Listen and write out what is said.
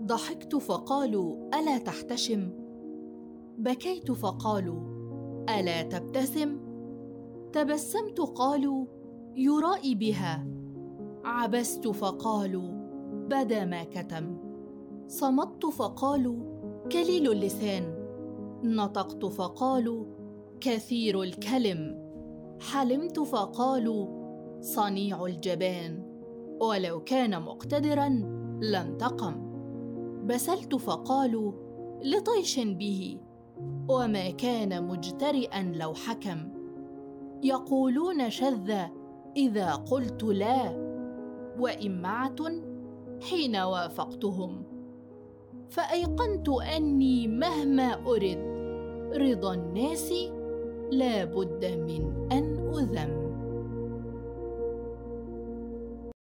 ضحكت فقالوا ألا تحتشم؟ بكيت فقالوا ألا تبتسم؟ تبسمت قالوا يرائي بها. عبست فقالوا بدا ما كتم. صمت فقالوا كليل اللسان. نطقت فقالوا كثير الكلم. حلمت فقالوا صنيع الجبان. ولو كان مقتدرا لانتقم. بسلت فقالوا لطيش به. وما كان مجترئا لو حكم. يقولون شذ إذا قلت لا. وإمعة حين وافقتهم. فأيقنت أني مهما أرد رضا الناس لا بد من أن أذم.